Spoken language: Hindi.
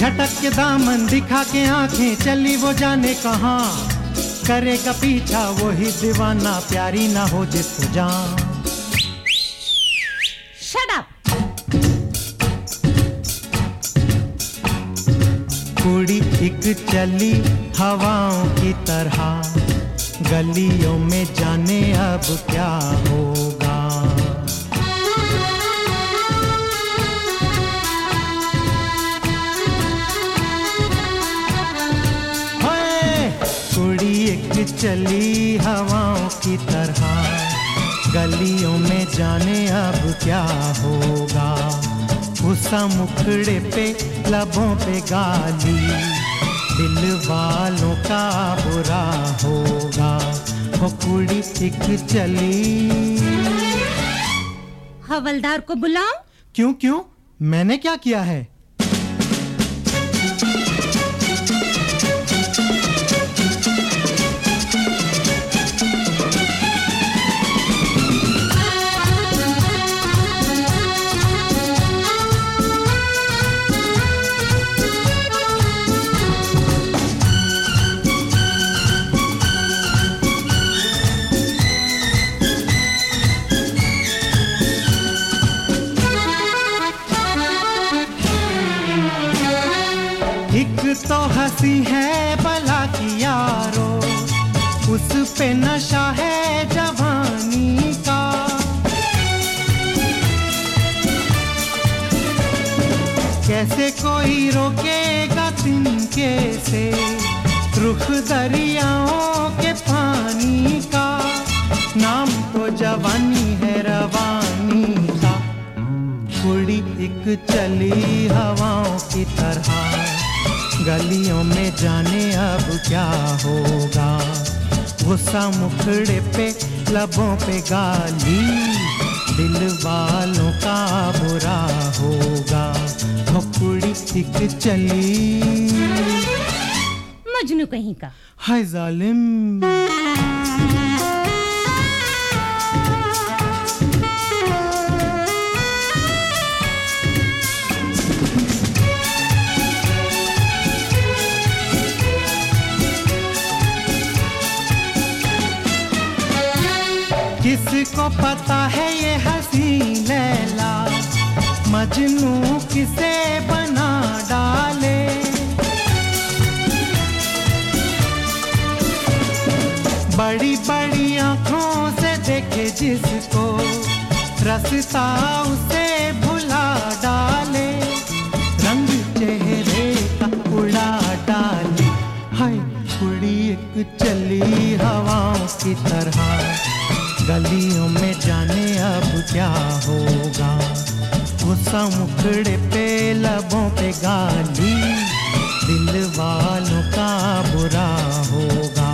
झटक के दामन दिखा के आंखें चली वो जाने कहां, करेगा पीछा वही दीवाना प्यारी ना हो जिसको जान। Shut up! कुड़ी एक चली हवाओं की तरह, गलियों में जाने अब क्या होगा। कुड़ी एक चली हवाओं की तरह, गलियों में जाने अब क्या होगा। गुस्सा मुखड़े पे लबों पे गाली, दिल वालों का बुरा होगा। वो कुड़ी एक चली। हवलदार को बुलाऊं? क्यों क्यों, मैंने क्या किया है? एक तो हंसी है भला की यारो, उस पे नशा है जवानी का। कैसे कोई रोकेगा तिनके से रुख दरियाओं के पानी का। नाम तो जवानी है रवानी का। कुड़ी एक चली हवाओं की तरह, गलियों में जाने अब क्या होगा। गुस्सा मुखड़े पे लबों पे गाली, दिल वालों का बुरा होगा। वो कुड़ी एक चली। मजनू कहीं का। हाय जालिम। किसको पता है ये हंसी लैला, मजनू किसे बना डाले। बड़ी बड़ी आंखों से देखे जिसको, रसता उसे भुला डाले। रंग चेहरे का उड़ा डाले। हाय कुड़ी एक चली हवाओं की तरह, गलियों में जाने अब क्या होगा। गुस्सा मुखड़े पे लबों पे गाली, दिल वालों का बुरा होगा।